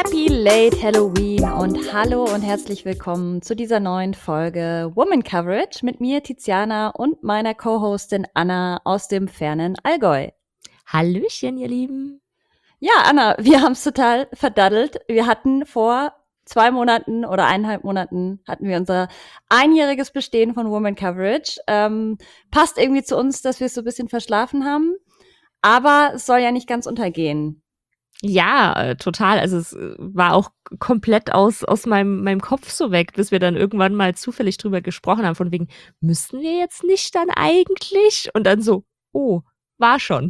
Happy Late Halloween und hallo und herzlich willkommen zu dieser neuen Folge Woman Coverage mit mir, Tiziana, und meiner Co-Hostin Anna aus dem fernen Allgäu. Hallöchen, ihr Lieben. Ja, Anna, wir haben es total verdaddelt. Wir hatten vor 2 Monaten oder 1,5 Monaten hatten wir unser einjähriges Bestehen von Woman Coverage. Passt irgendwie zu uns, dass wir es so ein bisschen verschlafen haben, aber es soll ja nicht ganz untergehen. Ja, total. Also es war auch komplett aus meinem Kopf so weg, bis wir dann irgendwann mal zufällig drüber gesprochen haben, von wegen, müssen wir jetzt nicht dann eigentlich? Und dann so, oh, war schon.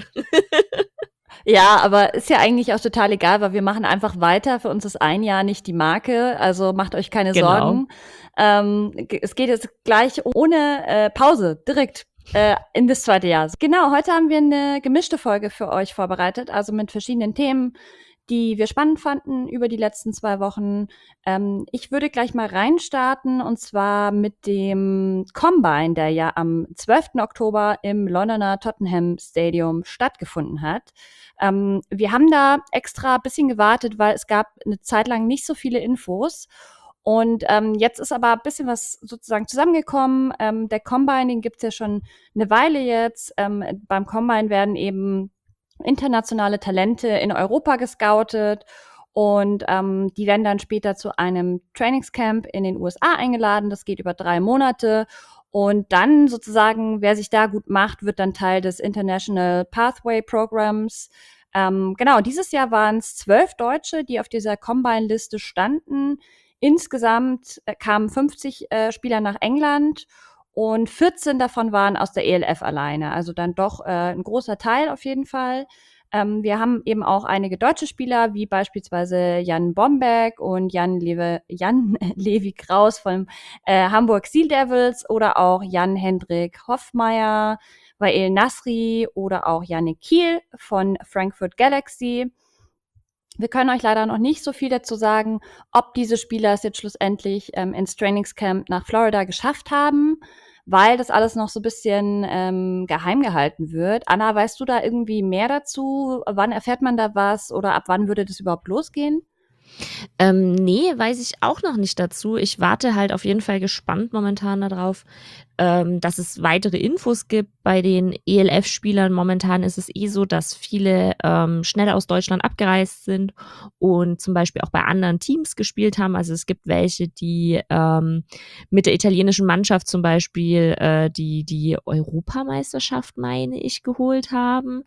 Ja, aber ist ja eigentlich auch total egal, weil wir machen einfach weiter. Für uns ist ein Jahr nicht die Marke, also macht euch keine Genau. Sorgen. Es geht jetzt gleich ohne Pause direkt in das zweite Jahr. Genau, heute haben wir eine gemischte Folge für euch vorbereitet, also mit verschiedenen Themen, die wir spannend fanden über die letzten 2 Wochen. Ich würde gleich mal reinstarten, und zwar mit dem Combine, der ja am 12. Oktober im Londoner Tottenham Stadium stattgefunden hat. Wir haben da extra ein bisschen gewartet, weil es gab eine Zeit lang nicht so viele Infos. Und jetzt ist aber ein bisschen was sozusagen zusammengekommen. Der Combine, den gibt's ja schon eine Weile jetzt. Beim Combine werden eben internationale Talente in Europa gescoutet und die werden dann später zu einem Trainingscamp in den USA eingeladen. Das geht über 3 Monate. Und dann sozusagen, wer sich da gut macht, wird dann Teil des International Pathway Programs. Genau, dieses Jahr waren es 12 Deutsche, die auf dieser Combine-Liste standen. Insgesamt kamen 50 Spieler nach England und 14 davon waren aus der ELF alleine. Also dann doch ein großer Teil auf jeden Fall. Wir haben eben auch einige deutsche Spieler, wie beispielsweise Jan Bombeck und Jan Levi Kraus von Hamburg Sea Devils oder auch Jan-Hendrik Hoffmeier, Wael Nasri oder auch Yannick Kiel von Frankfurt Galaxy. Wir können euch leider noch nicht so viel dazu sagen, ob diese Spieler es jetzt schlussendlich ins Trainingscamp nach Florida geschafft haben, weil das alles noch so ein bisschen geheim gehalten wird. Anna, weißt du da irgendwie mehr dazu? Wann erfährt man da was oder ab wann würde das überhaupt losgehen? Nee, weiß ich auch noch nicht dazu. Ich warte halt auf jeden Fall gespannt momentan darauf, dass es weitere Infos gibt bei den ELF-Spielern. Momentan ist es so, dass viele schneller aus Deutschland abgereist sind und zum Beispiel auch bei anderen Teams gespielt haben. Also es gibt welche, die mit der italienischen Mannschaft zum Beispiel die Europameisterschaft, meine ich, geholt haben.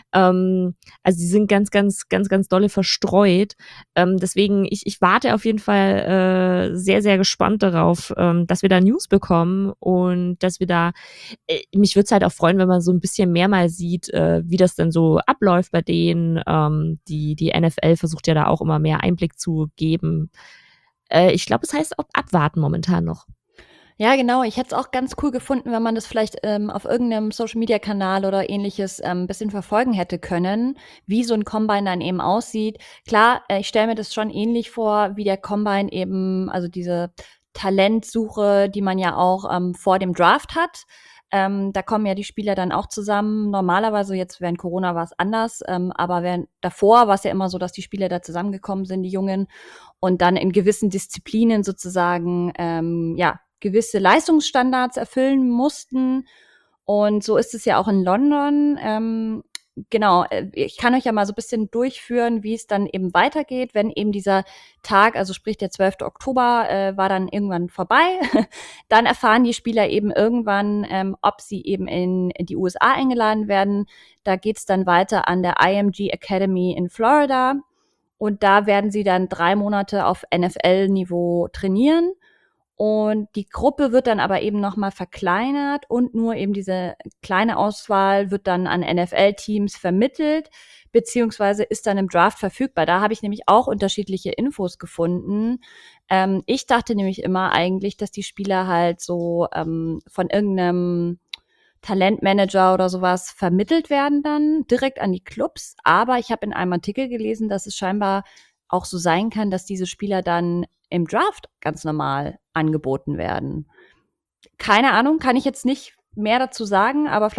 Also die sind ganz dolle verstreut. Deswegen, ich warte auf jeden Fall sehr, sehr gespannt darauf, dass wir da News bekommen und dass wir da, mich würde es halt auch freuen, wenn man so ein bisschen mehr mal sieht, wie das denn so abläuft bei denen. Die NFL versucht ja da auch immer mehr Einblick zu geben. Ich glaube, es heißt auch abwarten momentan noch. Ja, genau. Ich hätte es auch ganz cool gefunden, wenn man das vielleicht auf irgendeinem Social-Media-Kanal oder ähnliches ein bisschen verfolgen hätte können, wie so ein Combine dann eben aussieht. Klar, ich stelle mir das schon ähnlich vor, wie der Combine eben, also diese Talentsuche, die man ja auch vor dem Draft hat. Da kommen ja die Spieler dann auch zusammen. Normalerweise, jetzt während Corona war es anders, aber während davor war es ja immer so, dass die Spieler da zusammengekommen sind, die Jungen, und dann in gewissen Disziplinen sozusagen, ja, gewisse Leistungsstandards erfüllen mussten. Und so ist es ja auch in London. Genau, ich kann euch ja mal so ein bisschen durchführen, wie es dann eben weitergeht, wenn eben dieser Tag, also sprich der 12. Oktober, war dann irgendwann vorbei. Dann erfahren die Spieler eben irgendwann, ob sie eben in die USA eingeladen werden. Da geht's dann weiter an der IMG Academy in Florida. Und da werden sie dann 3 Monate auf NFL-Niveau trainieren. Und die Gruppe wird dann aber eben noch mal verkleinert und nur eben diese kleine Auswahl wird dann an NFL-Teams vermittelt, beziehungsweise ist dann im Draft verfügbar. Da habe ich nämlich auch unterschiedliche Infos gefunden. Ich dachte nämlich immer eigentlich, dass die Spieler halt so von irgendeinem Talentmanager oder sowas vermittelt werden dann direkt an die Clubs. Aber ich habe in einem Artikel gelesen, dass es scheinbar auch so sein kann, dass diese Spieler dann im Draft ganz normal angeboten werden. Keine Ahnung, kann ich jetzt nicht mehr dazu sagen, aber vielleicht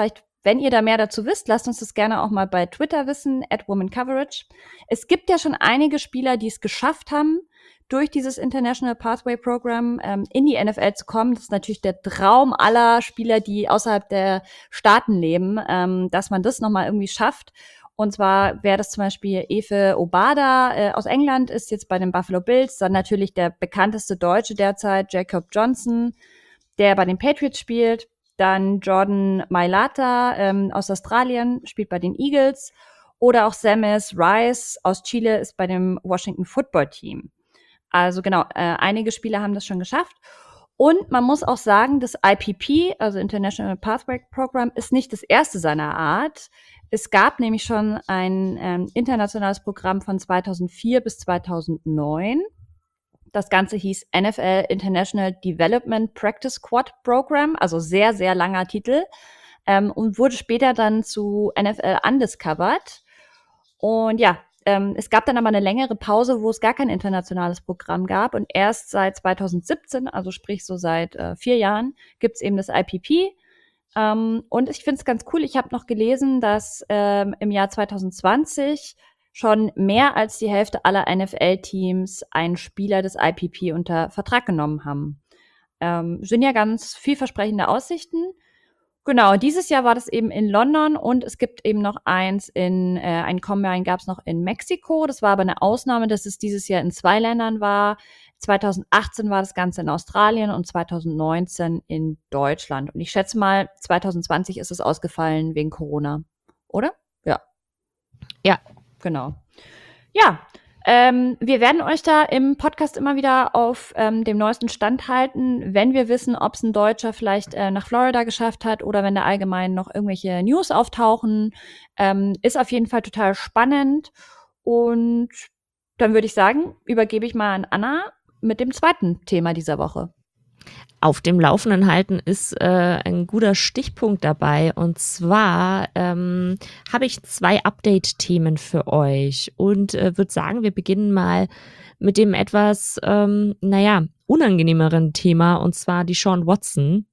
wenn ihr da mehr dazu wisst, lasst uns das gerne auch mal bei Twitter wissen, @womancoverage. Es gibt ja schon einige Spieler, die es geschafft haben, durch dieses International Pathway Program in die NFL zu kommen. Das ist natürlich der Traum aller Spieler, die außerhalb der Staaten leben, dass man das nochmal irgendwie schafft. Und zwar wäre das zum Beispiel Efe Obada aus England, ist jetzt bei den Buffalo Bills. Dann natürlich der bekannteste Deutsche derzeit, Jacob Johnson, der bei den Patriots spielt. Dann Jordan Mailata aus Australien, spielt bei den Eagles. Oder auch Samis Rice aus Chile ist bei dem Washington Football Team. Also genau, einige Spieler haben das schon geschafft. Und man muss auch sagen, das IPP, also International Pathway Program, ist nicht das erste seiner Art. Es gab nämlich schon ein internationales Programm von 2004 bis 2009. Das Ganze hieß NFL International Development Practice Squad Program, also sehr, sehr langer Titel, und wurde später dann zu NFL Undiscovered. Und ja, es gab dann aber eine längere Pause, wo es gar kein internationales Programm gab. Und erst seit 2017, also sprich so seit 4 Jahren, gibt's eben das IPP. Und ich finde es ganz cool. Ich habe noch gelesen, dass im Jahr 2020 schon mehr als die Hälfte aller NFL-Teams einen Spieler des IPP unter Vertrag genommen haben. Sind ja ganz vielversprechende Aussichten. Genau, dieses Jahr war das eben in London und es gibt eben noch eins ein Combine gab es noch in Mexiko. Das war aber eine Ausnahme, dass es dieses Jahr in 2 Ländern war. 2018 war das Ganze in Australien und 2019 in Deutschland. Und ich schätze mal, 2020 ist es ausgefallen wegen Corona, oder? Ja. Ja. Genau. Ja, wir werden euch da im Podcast immer wieder auf dem neuesten Stand halten, wenn wir wissen, ob es ein Deutscher vielleicht nach Florida geschafft hat oder wenn da allgemein noch irgendwelche News auftauchen. Ist auf jeden Fall total spannend. Und dann würde ich sagen, übergebe ich mal an Anna mit dem zweiten Thema dieser Woche. Auf dem Laufenden halten ist ein guter Stichpunkt dabei. Und zwar habe ich 2 Update-Themen für euch und würde sagen, wir beginnen mal mit dem etwas, unangenehmeren Thema, und zwar die Sean Watson.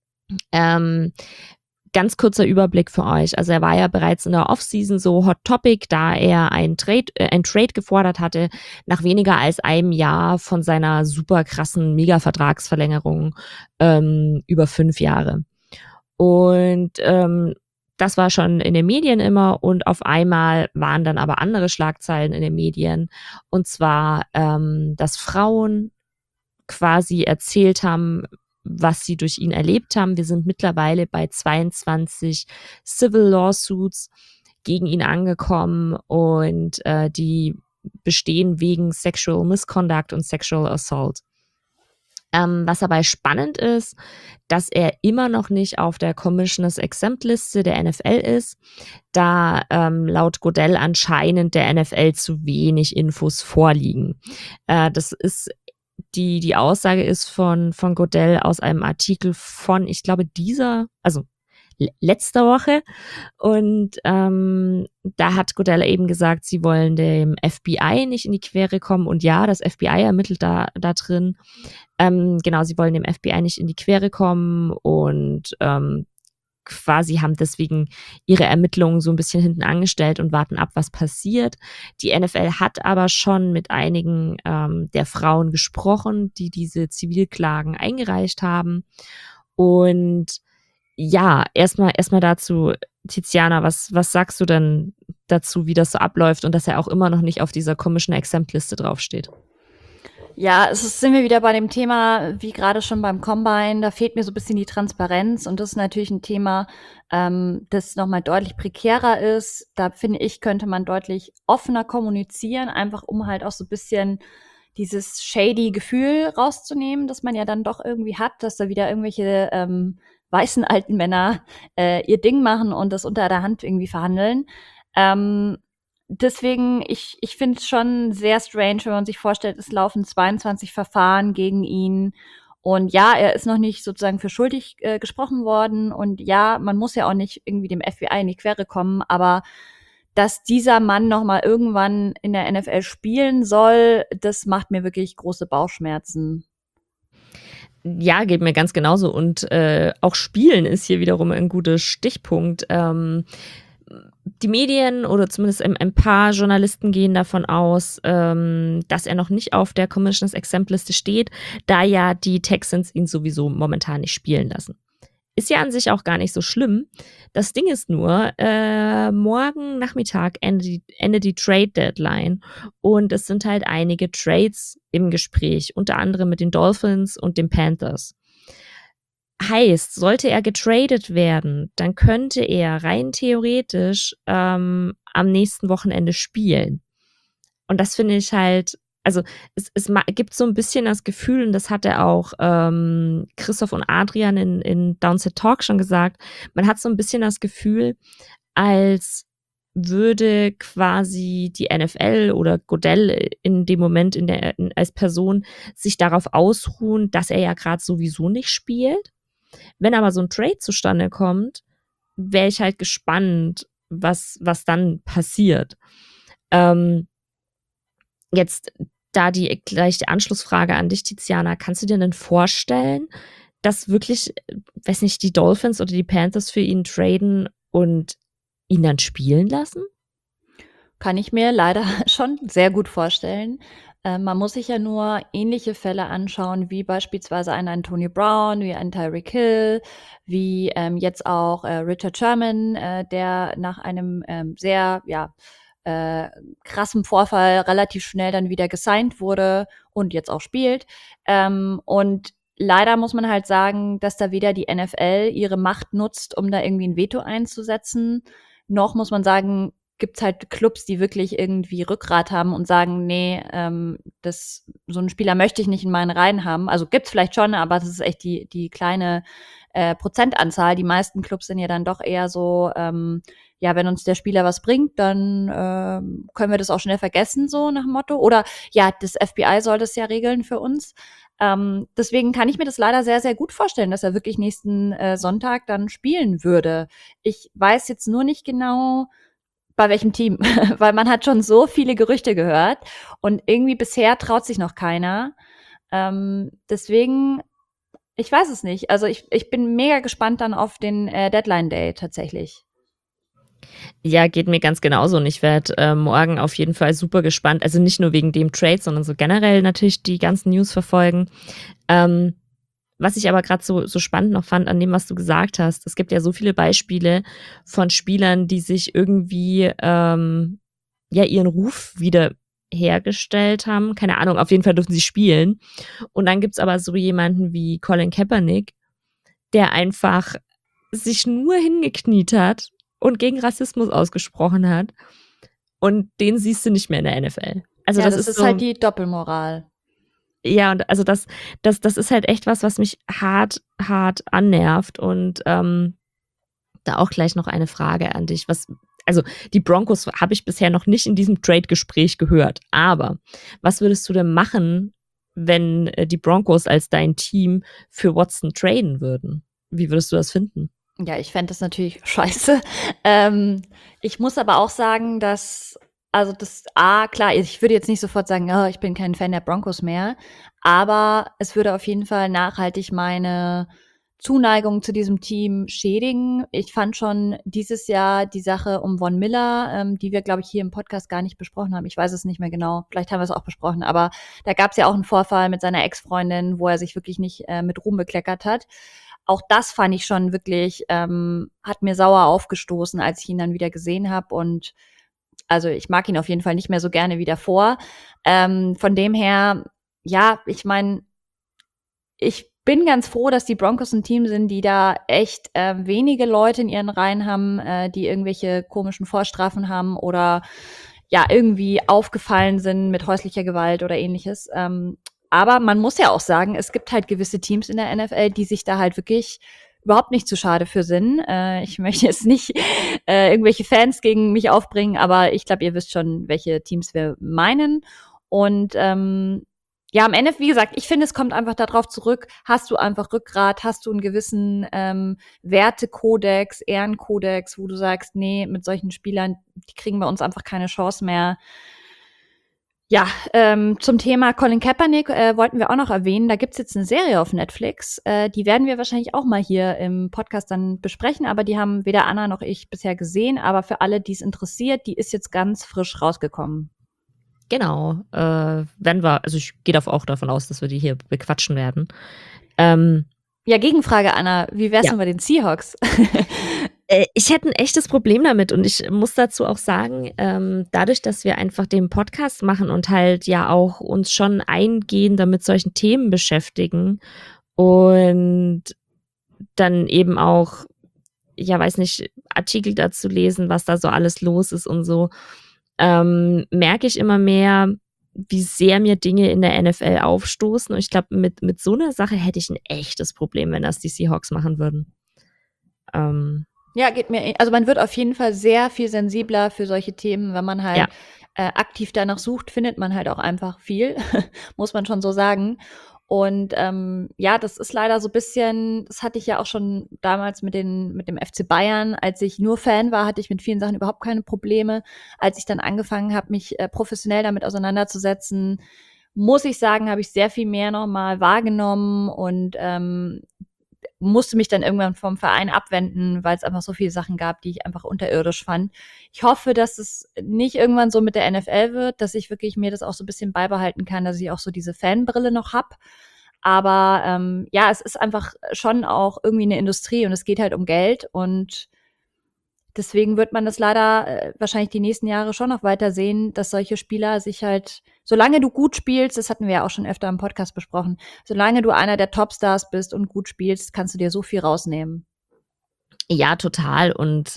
Ganz kurzer Überblick für euch. Also er war ja bereits in der Offseason so Hot Topic, da er ein Trade gefordert hatte, nach weniger als einem Jahr von seiner super krassen Mega-Vertragsverlängerung über 5 Jahre. Und das war schon in den Medien immer, und auf einmal waren dann aber andere Schlagzeilen in den Medien. Und zwar, dass Frauen quasi erzählt haben, was sie durch ihn erlebt haben. Wir sind mittlerweile bei 22 Civil Lawsuits gegen ihn angekommen, und die bestehen wegen Sexual Misconduct und Sexual Assault. Was dabei spannend ist, dass er immer noch nicht auf der Commissioners Exempt Liste der NFL ist, da laut Goodell anscheinend der NFL zu wenig Infos vorliegen. Das ist die Aussage ist von Goodell aus einem Artikel von, ich glaube, letzter Woche. Und da hat Goodell eben gesagt, sie wollen dem FBI nicht in die Quere kommen. Und ja, das FBI ermittelt da drin. Genau, sie wollen dem FBI nicht in die Quere kommen und quasi haben deswegen ihre Ermittlungen so ein bisschen hinten angestellt und warten ab, was passiert. Die NFL hat aber schon mit einigen der Frauen gesprochen, die diese Zivilklagen eingereicht haben. Und ja, erstmal dazu, Tiziana, was sagst du denn dazu, wie das so abläuft und dass er auch immer noch nicht auf dieser Commissioner Exempt Liste draufsteht? Ja, sind wir wieder bei dem Thema, wie gerade schon beim Combine, da fehlt mir so ein bisschen die Transparenz, und das ist natürlich ein Thema, das nochmal deutlich prekärer ist. Da finde ich, könnte man deutlich offener kommunizieren, einfach um halt auch so ein bisschen dieses shady Gefühl rauszunehmen, das man ja dann doch irgendwie hat, dass da wieder irgendwelche weißen alten Männer ihr Ding machen und das unter der Hand irgendwie verhandeln. Deswegen, ich finde es schon sehr strange, wenn man sich vorstellt, es laufen 22 Verfahren gegen ihn. Und ja, er ist noch nicht sozusagen für schuldig gesprochen worden. Und ja, man muss ja auch nicht irgendwie dem FBI in die Quere kommen. Aber dass dieser Mann noch mal irgendwann in der NFL spielen soll, das macht mir wirklich große Bauchschmerzen. Ja, geht mir ganz genauso. Und auch Spielen ist hier wiederum ein guter Stichpunkt. Die Medien oder zumindest ein paar Journalisten gehen davon aus, dass er noch nicht auf der Commissioners Exempt-Liste steht, da ja die Texans ihn sowieso momentan nicht spielen lassen. Ist ja an sich auch gar nicht so schlimm. Das Ding ist nur, morgen Nachmittag endet die Trade-Deadline und es sind halt einige Trades im Gespräch, unter anderem mit den Dolphins und den Panthers. Heißt, sollte er getradet werden, dann könnte er rein theoretisch am nächsten Wochenende spielen. Und das finde ich halt, also es gibt so ein bisschen das Gefühl, und das hat er auch Christoph und Adrian in Downset Talk schon gesagt, man hat so ein bisschen das Gefühl, als würde quasi die NFL oder Goodell in dem Moment als Person sich darauf ausruhen, dass er ja gerade sowieso nicht spielt. Wenn aber so ein Trade zustande kommt, wäre ich halt gespannt, was dann passiert. Jetzt gleich die Anschlussfrage an dich, Tiziana. Kannst du dir denn vorstellen, dass wirklich, weiß nicht, die Dolphins oder die Panthers für ihn traden und ihn dann spielen lassen? Kann ich mir leider schon sehr gut vorstellen. Man muss sich ja nur ähnliche Fälle anschauen, wie beispielsweise ein Antonio Brown, wie ein Tyreek Hill, wie jetzt auch Richard Sherman, der nach einem sehr krassen Vorfall relativ schnell dann wieder gesigned wurde und jetzt auch spielt. Und leider muss man halt sagen, dass da weder die NFL ihre Macht nutzt, um da irgendwie ein Veto einzusetzen, noch muss man sagen, gibt's halt Clubs, die wirklich irgendwie Rückgrat haben und sagen, nee, so einen Spieler möchte ich nicht in meinen Reihen haben. Also gibt's vielleicht schon, aber das ist echt die kleine Prozentanzahl. Die meisten Clubs sind ja dann doch eher so, ja, wenn uns der Spieler was bringt, dann können wir das auch schnell vergessen, so nach dem Motto. Oder ja, das FBI soll das ja regeln für uns. Deswegen kann ich mir das leider sehr, sehr gut vorstellen, dass er wirklich nächsten Sonntag dann spielen würde. Ich weiß jetzt nur nicht genau, bei welchem Team, weil man hat schon so viele Gerüchte gehört und irgendwie bisher traut sich noch keiner. Deswegen, ich weiß es nicht. Also ich bin mega gespannt dann auf den Deadline Day tatsächlich. Ja, geht mir ganz genauso und ich werde morgen auf jeden Fall super gespannt. Also nicht nur wegen dem Trade, sondern so generell natürlich die ganzen News verfolgen. Was ich aber gerade so spannend noch fand an dem, was du gesagt hast, es gibt ja so viele Beispiele von Spielern, die sich irgendwie ja ihren Ruf wieder hergestellt haben. Keine Ahnung, auf jeden Fall dürfen sie spielen. Und dann gibt's aber so jemanden wie Colin Kaepernick, der einfach sich nur hingekniet hat und gegen Rassismus ausgesprochen hat. Und den siehst du nicht mehr in der NFL. Also Ja, das das ist ist so, halt die Doppelmoral. ja, und also das ist halt echt was mich hart annervt. Und da auch gleich noch eine Frage an dich. Also die Broncos habe ich bisher noch nicht in diesem Trade-Gespräch gehört. Aber was würdest du denn machen, wenn die Broncos als dein Team für Watson traden würden? Wie würdest du das finden? Ja, ich fände das natürlich scheiße. Ich muss aber auch sagen, dass, also klar, ich würde jetzt nicht sofort sagen, oh, ich bin kein Fan der Broncos mehr, aber es würde auf jeden Fall nachhaltig meine Zuneigung zu diesem Team schädigen. Ich fand schon dieses Jahr die Sache um Von Miller, die wir, glaube ich, hier im Podcast gar nicht besprochen haben. Ich weiß es nicht mehr genau. Vielleicht haben wir es auch besprochen, aber da gab es ja auch einen Vorfall mit seiner Ex-Freundin, wo er sich wirklich nicht mit Ruhm bekleckert hat. Auch das fand ich schon wirklich, hat mir sauer aufgestoßen, als ich ihn dann wieder gesehen habe. Und also ich mag ihn auf jeden Fall nicht mehr so gerne wie davor. Von dem her, ja, ich meine, ich bin ganz froh, dass die Broncos ein Team sind, die da echt wenige Leute in ihren Reihen haben, die irgendwelche komischen Vorstrafen haben oder ja irgendwie aufgefallen sind mit häuslicher Gewalt oder ähnliches. Aber man muss ja auch sagen, es gibt halt gewisse Teams in der NFL, die sich da halt wirklich überhaupt nicht zu schade für sind. Ich möchte jetzt nicht irgendwelche Fans gegen mich aufbringen, aber ich glaube, ihr wisst schon, welche Teams wir meinen. Und ja, am Ende, wie gesagt, ich finde, es kommt einfach darauf zurück, hast du einfach Rückgrat, hast du einen gewissen Wertekodex, Ehrenkodex, wo du sagst, nee, mit solchen Spielern, die kriegen bei uns einfach keine Chance mehr. Ja, zum Thema Colin Kaepernick wollten wir auch noch erwähnen, da gibt's jetzt eine Serie auf Netflix, die werden wir wahrscheinlich auch mal hier im Podcast dann besprechen, aber die haben weder Anna noch ich bisher gesehen, aber für alle, die es interessiert, die ist jetzt ganz frisch rausgekommen. Genau, werden wir, also ich gehe auch davon aus, dass wir die hier bequatschen werden. Ähm, Ja, Gegenfrage, Anna, wie wär's Ja. denn bei den Seahawks? Ich hätte ein echtes Problem damit und ich muss dazu auch sagen, dadurch, dass wir einfach den Podcast machen und halt ja auch uns schon eingehender mit solchen Themen beschäftigen und dann eben auch, ja, weiß nicht, Artikel dazu lesen, was da so alles los ist und so, merke ich immer mehr, wie sehr mir Dinge in der NFL aufstoßen. Und ich glaube, mit so einer Sache hätte ich ein echtes Problem, wenn das die Seahawks machen würden. Ja, geht mir also man wird auf jeden Fall sehr viel sensibler für solche Themen, wenn man halt, Ja. aktiv danach sucht, findet man halt auch einfach viel, muss man schon so sagen. Und, ja, das ist leider so bisschen das hatte ich ja auch schon damals mit dem FC Bayern. Als ich nur Fan war, hatte ich mit vielen Sachen überhaupt keine Probleme. Als ich dann angefangen habe, mich, professionell damit auseinanderzusetzen, muss ich sagen, habe ich sehr viel mehr noch mal wahrgenommen und, musste mich dann irgendwann vom Verein abwenden, weil es einfach so viele Sachen gab, die ich einfach unterirdisch fand. Ich hoffe, dass es nicht irgendwann so mit der NFL wird, dass ich wirklich mir das auch so ein bisschen beibehalten kann, dass ich auch so diese Fanbrille noch hab. Aber ja, es ist einfach schon auch irgendwie eine Industrie und es geht halt um Geld und deswegen wird man das leider wahrscheinlich die nächsten Jahre schon noch weiter sehen, dass solche Spieler sich halt, solange du gut spielst, das hatten wir ja auch schon öfter im Podcast besprochen, solange du einer der Topstars bist und gut spielst, kannst du dir so viel rausnehmen. Ja, total. Und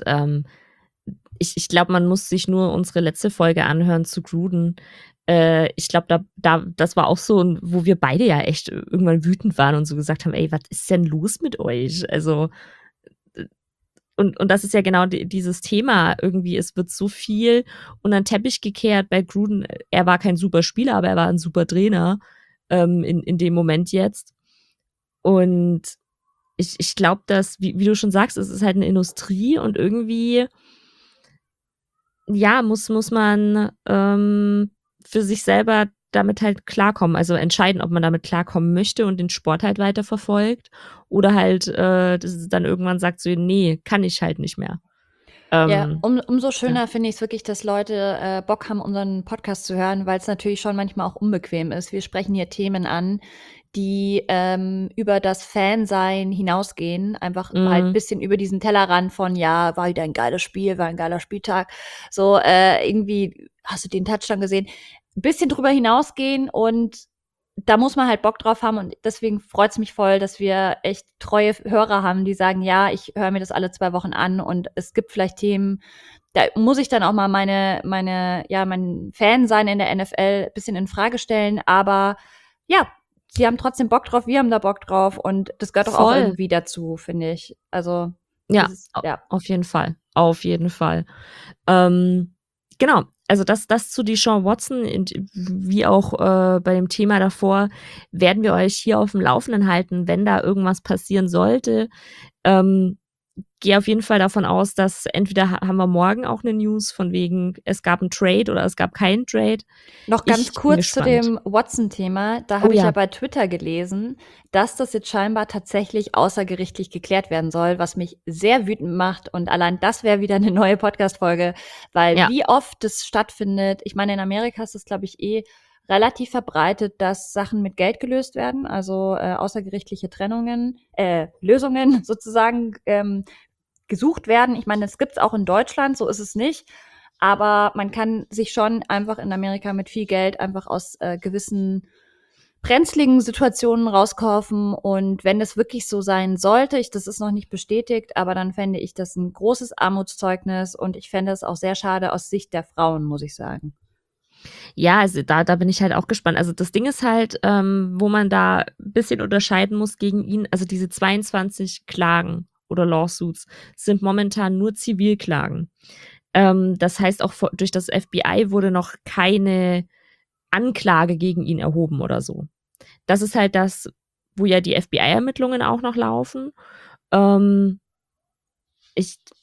ich glaube, man muss sich nur unsere letzte Folge anhören zu Gruden. Ich glaube, das war auch so, wo wir beide ja echt irgendwann wütend waren und so gesagt haben, ey, was ist denn los mit euch? Also, und das ist ja genau dieses Thema irgendwie, es wird so viel unter den Teppich gekehrt bei Gruden. Er war kein super Spieler, aber er war ein super Trainer in dem Moment jetzt. Und ich glaube, dass, wie du schon sagst, es ist halt eine Industrie und irgendwie, ja, muss man für sich selber damit halt klarkommen. Also entscheiden, ob man damit klarkommen möchte und den Sport halt weiter verfolgt oder halt dass es dann irgendwann sagt so, nee, kann ich halt nicht mehr. Ja, umso Ja. schöner finde ich es wirklich, dass Leute Bock haben, unseren Podcast zu hören, weil es natürlich schon manchmal auch unbequem ist. Wir sprechen hier Themen an, die über das Fansein hinausgehen, einfach halt ein Mhm. bisschen über diesen Tellerrand von, ja, war wieder ein geiles Spiel, war ein geiler Spieltag. So, irgendwie, hast du den Touchdown gesehen? Ein bisschen drüber hinausgehen und da muss man halt Bock drauf haben und deswegen freut's mich voll, dass wir echt treue Hörer haben, die sagen, ja, ich höre mir das alle 2 Wochen an und es gibt vielleicht Themen, da muss ich dann auch mal mein Fan-Sein in der NFL bisschen in Frage stellen, aber ja, sie haben trotzdem Bock drauf, wir haben da Bock drauf und das gehört doch auch Voll. irgendwie dazu, finde ich. Also, Ja, das ist ja. auf jeden Fall. Auf jeden Fall. Genau, also das zu Deshaun Watson und wie auch bei dem Thema davor werden wir euch hier auf dem Laufenden halten, wenn da irgendwas passieren sollte. Ähm, Gehe auf jeden Fall davon aus, dass entweder haben wir morgen auch eine News von wegen, es gab einen Trade oder es gab keinen Trade. Noch ganz Ich bin kurz zu gespannt. dem Watson-Thema. Da Oh habe ich ja ja, bei Twitter gelesen, dass das jetzt scheinbar tatsächlich außergerichtlich geklärt werden soll, was mich sehr wütend macht. Und allein das wäre wieder eine neue Podcast-Folge, weil ja, wie oft das stattfindet. Ich meine, in Amerika ist es, glaube ich, relativ verbreitet, dass Sachen mit Geld gelöst werden, also außergerichtliche Lösungen sozusagen gesucht werden. Ich meine, das gibt's auch in Deutschland, so ist es nicht. Aber man kann sich schon einfach in Amerika mit viel Geld einfach aus gewissen brenzligen Situationen rauskaufen. Und wenn das wirklich so sein sollte, das ist noch nicht bestätigt, aber dann fände ich das ein großes Armutszeugnis und ich fände es auch sehr schade aus Sicht der Frauen, muss ich sagen. ja, also da bin ich halt auch gespannt. Also das Ding ist halt, wo man da ein bisschen unterscheiden muss gegen ihn, also diese 22 Klagen oder Lawsuits sind momentan nur Zivilklagen. Das heißt auch durch das FBI wurde noch keine Anklage gegen ihn erhoben oder so. Das ist halt das, wo ja die FBI-Ermittlungen auch noch laufen. Ähm, ich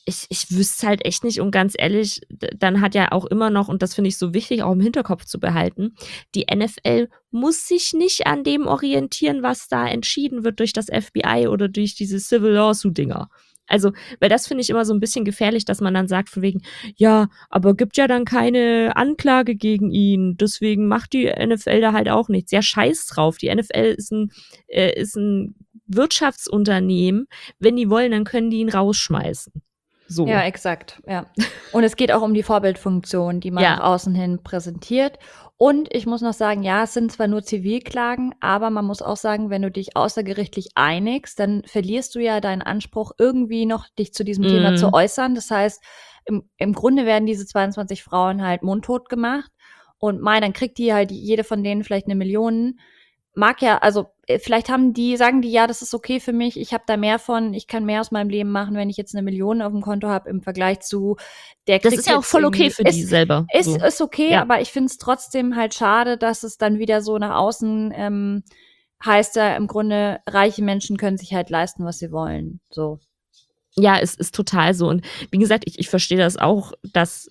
ich wüsste halt echt nicht, und ganz ehrlich, dann hat ja auch immer noch, und das finde ich so wichtig, auch im Hinterkopf zu behalten, die NFL muss sich nicht an dem orientieren, was da entschieden wird durch das FBI oder durch diese Civil Lawsuit-Dinger. Also, weil das finde ich immer so ein bisschen gefährlich, dass man dann sagt von wegen, ja, aber gibt ja dann keine Anklage gegen ihn, deswegen macht die NFL da halt auch nichts. Ja, scheiß drauf. Die NFL ist ein Wirtschaftsunternehmen. Wenn die wollen, dann können die ihn rausschmeißen. So. Ja, exakt, ja. Und es geht auch um die Vorbildfunktion, die man nach Ja. außen hin präsentiert. Und ich muss noch sagen, ja, es sind zwar nur Zivilklagen, aber man muss auch sagen, wenn du dich außergerichtlich einigst, dann verlierst du ja deinen Anspruch, irgendwie noch dich zu diesem Thema zu äußern. Das heißt, im Grunde werden diese 22 Frauen halt mundtot gemacht. Und dann kriegt die halt jede von denen vielleicht 1 Million. Mag ja, also vielleicht sagen die, ja, das ist okay für mich, ich habe da mehr von, ich kann mehr aus meinem Leben machen, wenn ich jetzt 1 Million auf dem Konto habe im Vergleich zu, der Das kriegt ist ja auch jetzt voll okay irgendwie, für die selber. So. ist okay, Ja. aber ich finde es trotzdem halt schade, dass es dann wieder so nach außen heißt ja im Grunde, reiche Menschen können sich halt leisten, was sie wollen. So. Ja, es ist total so. Und wie gesagt, ich verstehe das auch, dass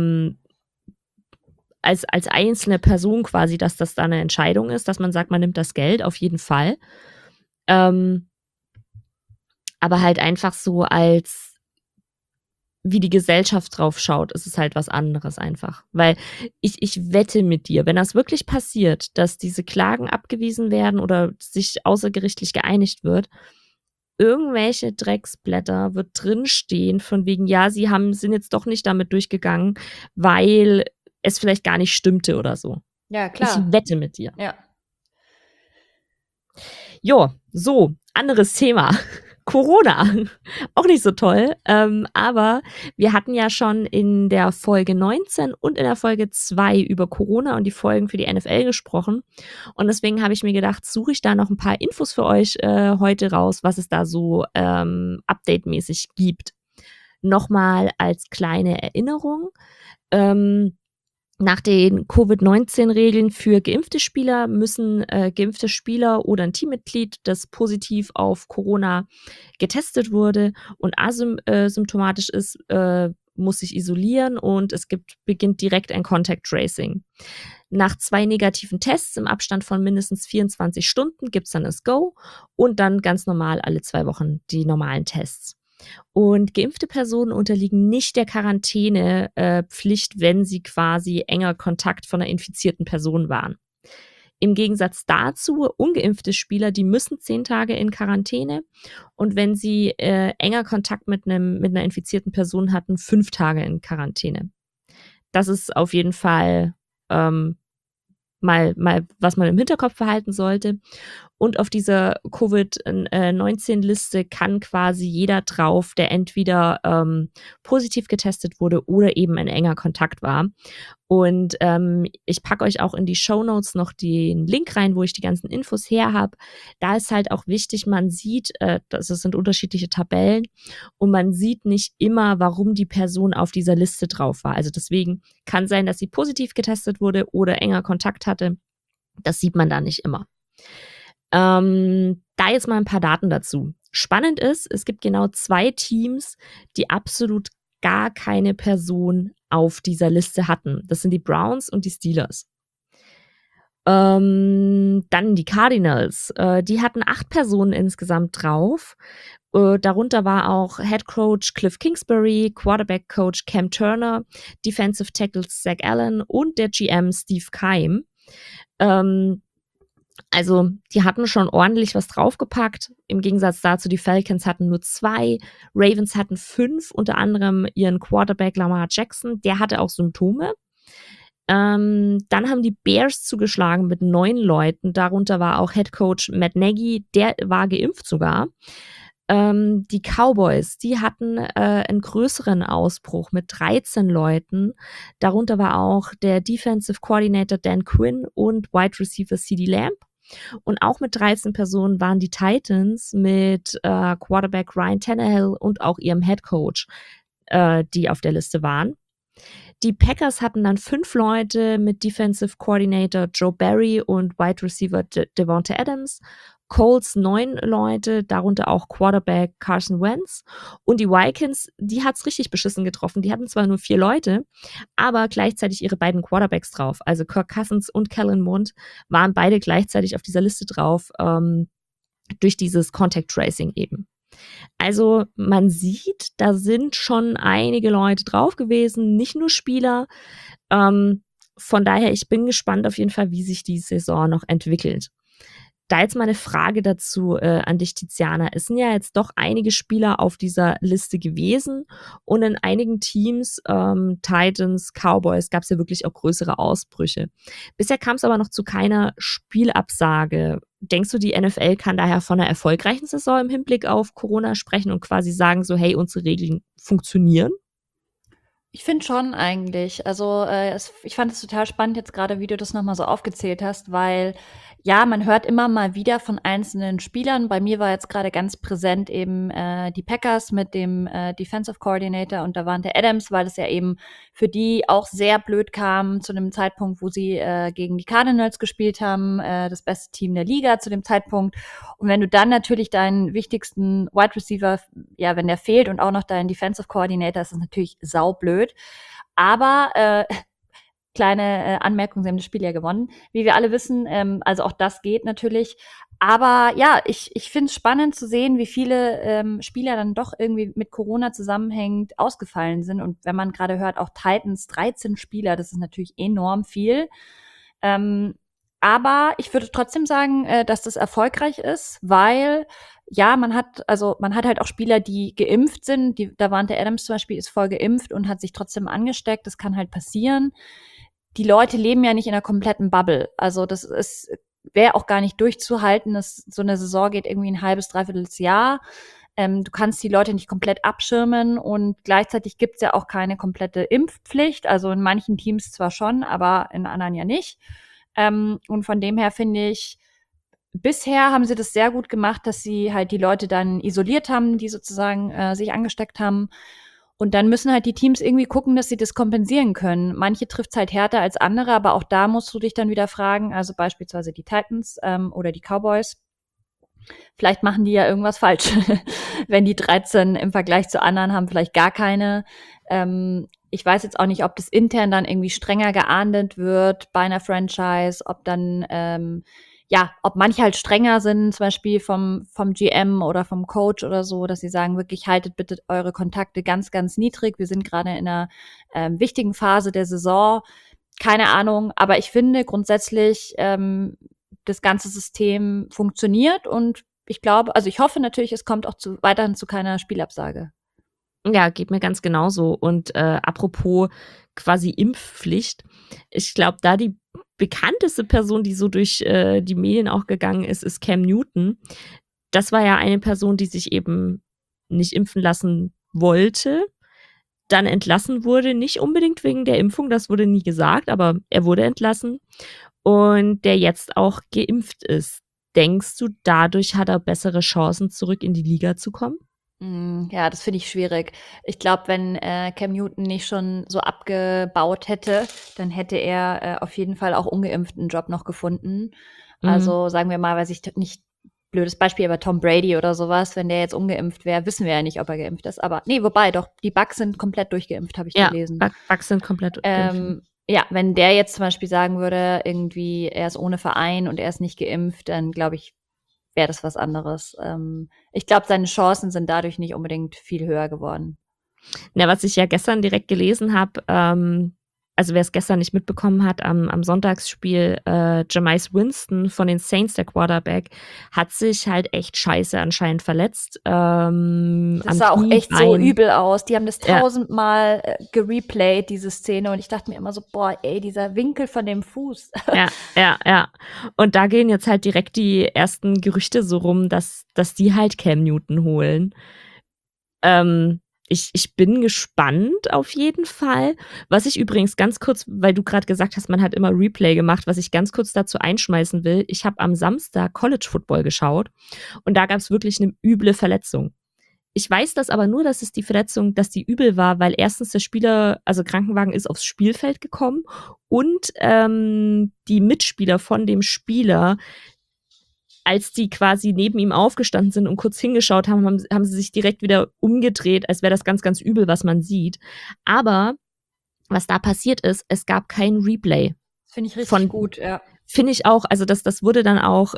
als einzelne Person quasi, dass das da eine Entscheidung ist, dass man sagt, man nimmt das Geld, auf jeden Fall. Aber halt einfach so als wie die Gesellschaft drauf schaut, ist es halt was anderes einfach. Weil ich wette mit dir, wenn das wirklich passiert, dass diese Klagen abgewiesen werden oder sich außergerichtlich geeinigt wird, irgendwelche Drecksblätter wird drinstehen von wegen, ja, sind jetzt doch nicht damit durchgegangen, weil es vielleicht gar nicht stimmte oder so. Ja, Ich klar. wette mit dir. Ja. Jo, so, anderes Thema. Corona. Auch nicht so toll. Aber wir hatten ja schon in der Folge 19 und in der Folge 2 über Corona und die Folgen für die NFL gesprochen. Und deswegen habe ich mir gedacht, suche ich da noch ein paar Infos für euch heute raus, was es da so update-mäßig gibt. Nochmal als kleine Erinnerung. Nach den Covid-19-Regeln für geimpfte Spieler müssen geimpfte Spieler oder ein Teammitglied, das positiv auf Corona getestet wurde und asymptomatisch ist, muss sich isolieren und beginnt direkt ein Contact Tracing. Nach 2 negativen Tests im Abstand von mindestens 24 Stunden gibt's dann das Go und dann ganz normal alle 2 Wochen die normalen Tests. Und geimpfte Personen unterliegen nicht der Quarantänepflicht, wenn sie quasi enger Kontakt von einer infizierten Person waren. Im Gegensatz dazu, ungeimpfte Spieler, die müssen 10 Tage in Quarantäne und wenn sie enger Kontakt mit einer infizierten Person hatten, 5 Tage in Quarantäne. Das ist auf jeden Fall mal, was man im Hinterkopf behalten sollte. Und auf dieser Covid-19-Liste kann quasi jeder drauf, der entweder positiv getestet wurde oder eben ein enger Kontakt war. Und ich packe euch auch in die Shownotes noch den Link rein, wo ich die ganzen Infos her habe. Da ist halt auch wichtig, man sieht, das sind unterschiedliche Tabellen und man sieht nicht immer, warum die Person auf dieser Liste drauf war. Also deswegen kann sein, dass sie positiv getestet wurde oder enger Kontakt hatte. Das sieht man da nicht immer. Da jetzt mal ein paar Daten dazu. Spannend ist, es gibt genau 2 Teams, die absolut gar keine Person auf dieser Liste hatten. Das sind die Browns und die Steelers. Dann die Cardinals. Die hatten 8 Personen insgesamt drauf. Darunter war auch Head Coach Cliff Kingsbury, Quarterback Coach Cam Turner, Defensive Tackle Zach Allen und der GM Steve Keim. Also, die hatten schon ordentlich was draufgepackt. Im Gegensatz dazu, die Falcons hatten nur 2, Ravens hatten 5, unter anderem ihren Quarterback Lamar Jackson, der hatte auch Symptome. Dann haben die Bears zugeschlagen mit 9 Leuten, darunter war auch Head Coach Matt Nagy, der war geimpft sogar. Die Cowboys, die hatten einen größeren Ausbruch mit 13 Leuten. Darunter war auch der Defensive Coordinator Dan Quinn und Wide Receiver CeeDee Lamb. Und auch mit 13 Personen waren die Titans mit Quarterback Ryan Tannehill und auch ihrem Head Coach, die auf der Liste waren. Die Packers hatten dann 5 Leute mit Defensive Coordinator Joe Barry und Wide Receiver Devonta Adams. Colts 9 Leute, darunter auch Quarterback Carson Wentz. Und die Vikings, die hat's richtig beschissen getroffen. Die hatten zwar nur 4 Leute, aber gleichzeitig ihre beiden Quarterbacks drauf. Also Kirk Cousins und Kellen Mond waren beide gleichzeitig auf dieser Liste drauf, durch dieses Contact Tracing eben. Also man sieht, da sind schon einige Leute drauf gewesen, nicht nur Spieler. Von daher, ich bin gespannt auf jeden Fall, wie sich die Saison noch entwickelt. Da jetzt mal eine Frage dazu an dich, Tiziana. Es sind ja jetzt doch einige Spieler auf dieser Liste gewesen und in einigen Teams, Titans, Cowboys, gab es ja wirklich auch größere Ausbrüche. Bisher kam es aber noch zu keiner Spielabsage. Denkst du, die NFL kann daher von einer erfolgreichen Saison im Hinblick auf Corona sprechen und quasi sagen so, hey, unsere Regeln funktionieren? Ich finde schon eigentlich. Also, ich fand es total spannend jetzt gerade, wie du das noch mal so aufgezählt hast, weil, ja, man hört immer mal wieder von einzelnen Spielern. Bei mir war jetzt gerade ganz präsent eben, die Packers mit dem, Defensive Coordinator und Davante Adams, weil es ja eben für die auch sehr blöd kam zu dem Zeitpunkt, wo sie, gegen die Cardinals gespielt haben, das beste Team der Liga zu dem Zeitpunkt. Und wenn du dann natürlich deinen wichtigsten Wide Receiver, ja, wenn der fehlt und auch noch deinen Defensive Coordinator, ist das natürlich saublöd. Aber kleine Anmerkung, sie haben das Spiel ja gewonnen. Wie wir alle wissen, also auch das geht natürlich. Aber ja, ich finde es spannend zu sehen, wie viele Spieler dann doch irgendwie mit Corona zusammenhängend ausgefallen sind. Und wenn man gerade hört, auch Titans, 13 Spieler, das ist natürlich enorm viel. Aber ich würde trotzdem sagen, dass das erfolgreich ist, weil ja, man hat halt auch Spieler, die geimpft sind. Davante Adams zum Beispiel ist voll geimpft und hat sich trotzdem angesteckt. Das kann halt passieren. Die Leute leben ja nicht in einer kompletten Bubble. Also wäre auch gar nicht durchzuhalten. So eine Saison geht irgendwie ein halbes, dreiviertel Jahr. Du kannst die Leute nicht komplett abschirmen und gleichzeitig gibt's ja auch keine komplette Impfpflicht. Also in manchen Teams zwar schon, aber in anderen ja nicht. Und von dem her finde ich, bisher haben sie das sehr gut gemacht, dass sie halt die Leute dann isoliert haben, die sozusagen sich angesteckt haben. Und dann müssen halt die Teams irgendwie gucken, dass sie das kompensieren können. Manche trifft's halt härter als andere, aber auch da musst du dich dann wieder fragen, also beispielsweise die Titans oder die Cowboys. Vielleicht machen die ja irgendwas falsch, wenn die 13 im Vergleich zu anderen haben, vielleicht gar keine. Ich weiß jetzt auch nicht, ob das intern dann irgendwie strenger geahndet wird bei einer Franchise, ob dann ob manche halt strenger sind, zum Beispiel vom GM oder vom Coach oder so, dass sie sagen, wirklich haltet bitte eure Kontakte ganz, ganz niedrig. Wir sind gerade in einer wichtigen Phase der Saison. Keine Ahnung, aber ich finde grundsätzlich, das ganze System funktioniert und ich glaube, also ich hoffe natürlich, es kommt auch weiterhin zu keiner Spielabsage. Ja, geht mir ganz genauso. Und apropos quasi Impfpflicht, ich glaube, da die bekannteste Person, die so durch die Medien auch gegangen ist, ist Cam Newton. Das war ja eine Person, die sich eben nicht impfen lassen wollte, dann entlassen wurde, nicht unbedingt wegen der Impfung, das wurde nie gesagt, aber er wurde entlassen und der jetzt auch geimpft ist. Denkst du, dadurch hat er bessere Chancen, zurück in die Liga zu kommen? Ja, das finde ich schwierig. Ich glaube, wenn Cam Newton nicht schon so abgebaut hätte, dann hätte er auf jeden Fall auch ungeimpft einen Job noch gefunden. Also sagen wir mal, weiß ich nicht, blödes Beispiel, aber Tom Brady oder sowas, wenn der jetzt ungeimpft wäre, wissen wir ja nicht, ob er geimpft ist. Aber nee, wobei, doch, die Bucks sind komplett durchgeimpft, habe ich gelesen. Ja, Bucks sind komplett geimpft. Ja, wenn der jetzt zum Beispiel sagen würde, irgendwie, er ist ohne Verein und er ist nicht geimpft, dann glaube ich, wäre das was anderes. Ich glaube, seine Chancen sind dadurch nicht unbedingt viel höher geworden. Ja, was ich ja gestern direkt gelesen habe, also wer es gestern nicht mitbekommen hat, am Sonntagsspiel, Jameis Winston von den Saints, der Quarterback, hat sich halt echt scheiße anscheinend verletzt. Das sah auch echt so übel aus. Die haben das 1000-mal gereplayt, diese Szene. Und ich dachte mir immer so, boah, ey, dieser Winkel von dem Fuß. Ja. Und da gehen jetzt halt direkt die ersten Gerüchte so rum, dass die halt Cam Newton holen. Ich bin gespannt auf jeden Fall. Was ich übrigens ganz kurz, weil du gerade gesagt hast, man hat immer Replay gemacht, was ich ganz kurz dazu einschmeißen will. Ich habe am Samstag College Football geschaut und da gab es wirklich eine üble Verletzung. Ich weiß das aber nur, dass es die Verletzung, dass die übel war, weil erstens der Spieler, also Krankenwagen ist aufs Spielfeld gekommen und die Mitspieler von dem Spieler, als die quasi neben ihm aufgestanden sind und kurz hingeschaut haben sie sich direkt wieder umgedreht, als wäre das ganz, ganz übel, was man sieht. Aber was da passiert ist, es gab kein Replay. Finde ich richtig gut, ja. Finde ich auch, also das wurde dann auch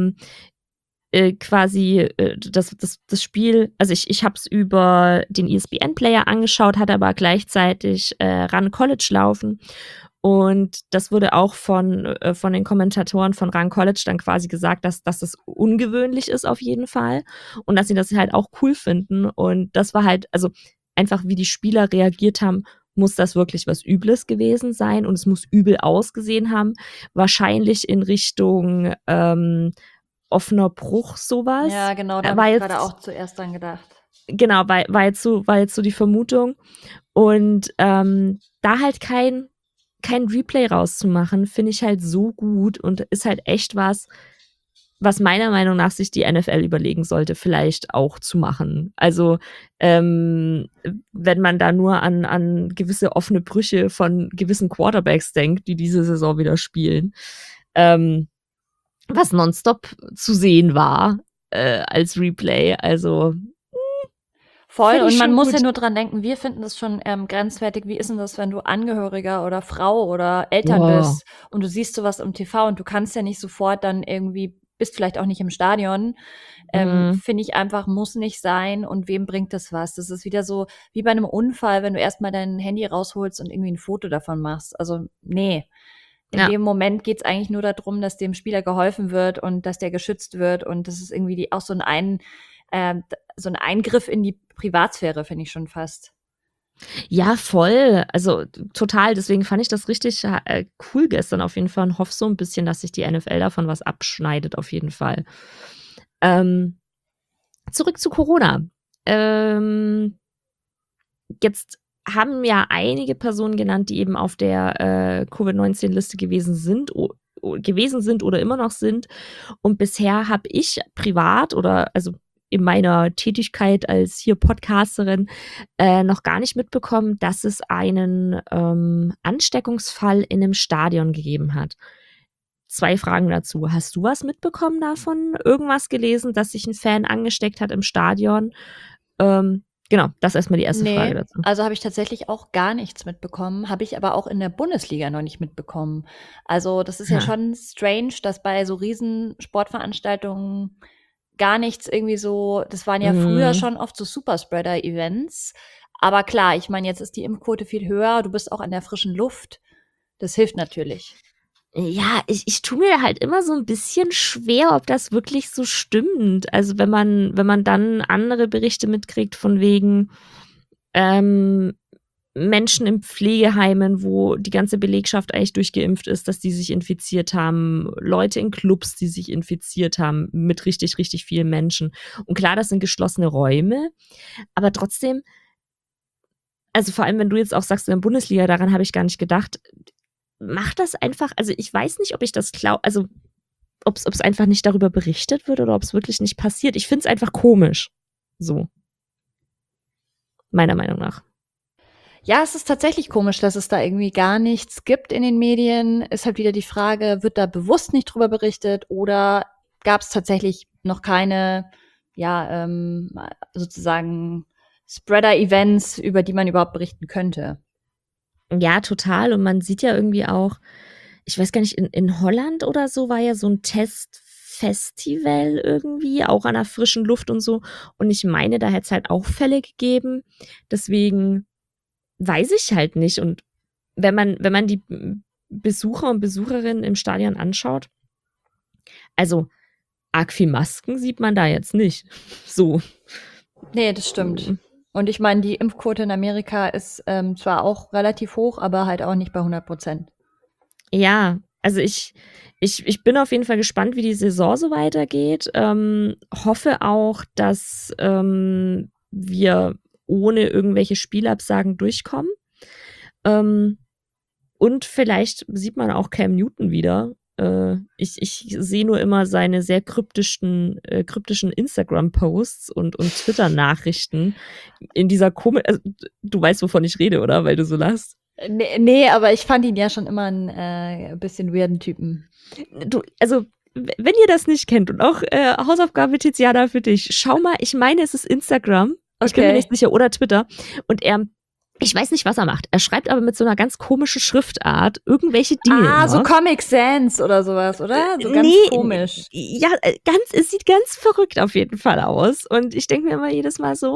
quasi das Spiel, also ich habe es über den ESPN-Player angeschaut, hatte aber gleichzeitig RAN College laufen und das wurde auch von den Kommentatoren von RAN College dann quasi gesagt, dass das ungewöhnlich ist auf jeden Fall und dass sie das halt auch cool finden und das war halt, also einfach wie die Spieler reagiert haben, muss das wirklich was Übles gewesen sein und es muss übel ausgesehen haben, wahrscheinlich in Richtung offener Bruch, sowas. Ja, genau, da habe ich gerade auch zuerst dran gedacht. Genau, war jetzt so die Vermutung. Und da halt kein Replay rauszumachen, finde ich halt so gut und ist halt echt was meiner Meinung nach sich die NFL überlegen sollte, vielleicht auch zu machen. Also wenn man da nur an gewisse offene Brüche von gewissen Quarterbacks denkt, die diese Saison wieder spielen, was nonstop zu sehen war als Replay. Also voll, und man muss ja nur dran denken, wir finden das schon grenzwertig. Wie ist denn das, wenn du Angehöriger oder Frau oder Eltern bist und du siehst sowas im TV und du kannst ja nicht sofort dann irgendwie, bist vielleicht auch nicht im Stadion, finde ich einfach, muss nicht sein und wem bringt das was? Das ist wieder so wie bei einem Unfall, wenn du erstmal dein Handy rausholst und irgendwie ein Foto davon machst. Also nee. In dem Moment geht's eigentlich nur darum, dass dem Spieler geholfen wird und dass der geschützt wird und das ist irgendwie auch so ein Eingriff in die Privatsphäre, finde ich schon fast. Ja, voll. Also total. Deswegen fand ich das richtig cool gestern auf jeden Fall und hoffe so ein bisschen, dass sich die NFL davon was abschneidet, auf jeden Fall. Zurück zu Corona. Jetzt haben ja einige Personen genannt, die eben auf der Covid-19-Liste gewesen sind oder immer noch sind. Und bisher habe ich privat oder also in meiner Tätigkeit als hier Podcasterin noch gar nicht mitbekommen, dass es einen Ansteckungsfall in einem Stadion gegeben hat. 2 Fragen dazu. Hast du was mitbekommen davon? Irgendwas gelesen, dass sich ein Fan angesteckt hat im Stadion? Genau, das ist erstmal die erste Frage dazu. Also habe ich tatsächlich auch gar nichts mitbekommen, habe ich aber auch in der Bundesliga noch nicht mitbekommen. Also das ist ja schon strange, dass bei so riesen Sportveranstaltungen gar nichts irgendwie so, das waren ja früher schon oft so Superspreader-Events. Aber klar, ich meine, jetzt ist die Impfquote viel höher, du bist auch an der frischen Luft. Das hilft natürlich. Ja, ich tue mir halt immer so ein bisschen schwer, ob das wirklich so stimmt. Also wenn man dann andere Berichte mitkriegt von wegen Menschen in Pflegeheimen, wo die ganze Belegschaft eigentlich durchgeimpft ist, dass die sich infiziert haben, Leute in Clubs, die sich infiziert haben mit richtig, richtig vielen Menschen. Und klar, das sind geschlossene Räume, aber trotzdem, also vor allem, wenn du jetzt auch sagst, in der Bundesliga, daran habe ich gar nicht gedacht, mach das einfach, also ich weiß nicht, ob ich das glaube, also ob es einfach nicht darüber berichtet wird oder ob es wirklich nicht passiert. Ich finde es einfach komisch. So. Meiner Meinung nach. Ja, es ist tatsächlich komisch, dass es da irgendwie gar nichts gibt in den Medien. Ist halt wieder die Frage, wird da bewusst nicht drüber berichtet oder gab es tatsächlich noch keine, ja, sozusagen Spreader-Events, über die man überhaupt berichten könnte? Ja, total. Und man sieht ja irgendwie auch, ich weiß gar nicht, in Holland oder so war ja so ein Testfestival irgendwie, auch an der frischen Luft und so. Und ich meine, da hätte es halt auch Fälle gegeben. Deswegen weiß ich halt nicht. Und wenn man die Besucher und Besucherinnen im Stadion anschaut, also arg viel Masken sieht man da jetzt nicht. So. Nee, das stimmt. Und ich meine, die Impfquote in Amerika ist zwar auch relativ hoch, aber halt auch nicht bei 100%. Ja, also ich bin auf jeden Fall gespannt, wie die Saison so weitergeht. Hoffe auch, dass wir ohne irgendwelche Spielabsagen durchkommen. Und vielleicht sieht man auch Cam Newton wieder. ich sehe nur immer seine sehr kryptischen Instagram-Posts und Twitter-Nachrichten in dieser also, du weißt, wovon ich rede, oder? Weil du so lachst. Nee, aber ich fand ihn ja schon immer einen bisschen weirden Typen. Also, wenn ihr das nicht kennt und auch Hausaufgabe Tiziana für dich, schau mal, ich meine, es ist Instagram. Okay. Ich bin mir nicht sicher, oder Twitter. Und ich weiß nicht, was er macht. Er schreibt aber mit so einer ganz komischen Schriftart irgendwelche Dinge. Ah, so Comic Sans oder sowas, oder? So ganz komisch. Ja, es sieht ganz verrückt auf jeden Fall aus. Und ich denke mir immer jedes Mal so,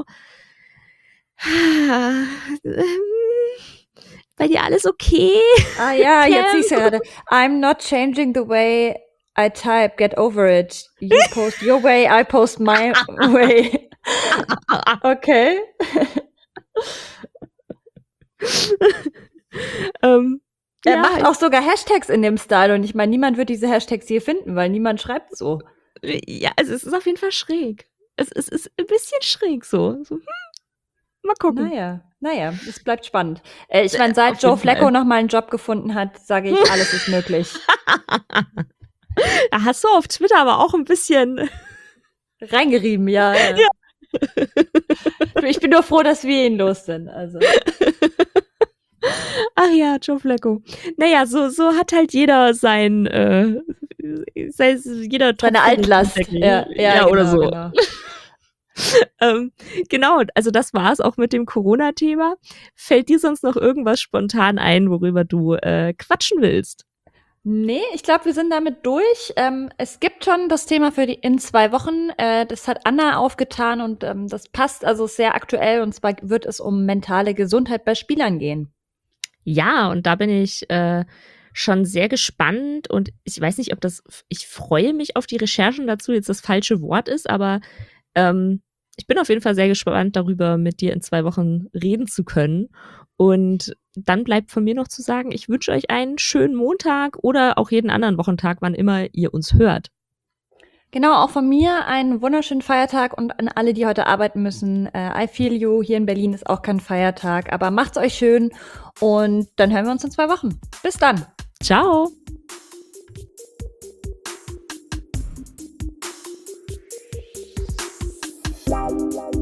bei dir alles okay? Ah ja, jetzt siehst du gerade. I'm not changing the way I type. Get over it. You post your way, I post my way. Okay. Er macht auch sogar Hashtags in dem Style und ich meine, niemand wird diese Hashtags hier finden, weil niemand schreibt so. Ja, also es ist auf jeden Fall schräg. Es ist ein bisschen schräg so. Mal gucken. Naja, es bleibt spannend. Ich meine, seit Joe Flacco noch mal einen Job gefunden hat, sage ich, alles ist möglich. Da hast du auf Twitter aber auch ein bisschen reingerieben, ja. Ich bin nur froh, dass wir ihn los sind. Also. Ach ja, Joe Flacco. Naja, so hat halt jeder seine Altlast. Ja, genau, oder so. Genau, also das war's auch mit dem Corona-Thema. Fällt dir sonst noch irgendwas spontan ein, worüber du quatschen willst? Nee, ich glaube, wir sind damit durch. Es gibt schon das Thema für in 2 Wochen. Das hat Anna aufgetan und das passt, also sehr aktuell. Und zwar wird es um mentale Gesundheit bei Spielern gehen. Ja, und da bin ich schon sehr gespannt und ich weiß nicht, ich freue mich auf die Recherchen dazu, jetzt das falsche Wort ist, aber ich bin auf jeden Fall sehr gespannt darüber, mit dir in 2 Wochen reden zu können. Und dann bleibt von mir noch zu sagen, ich wünsche euch einen schönen Montag oder auch jeden anderen Wochentag, wann immer ihr uns hört. Genau, auch von mir einen wunderschönen Feiertag und an alle, die heute arbeiten müssen. I feel you. Hier in Berlin ist auch kein Feiertag, aber macht's euch schön und dann hören wir uns in 2 Wochen. Bis dann. Ciao. Wow.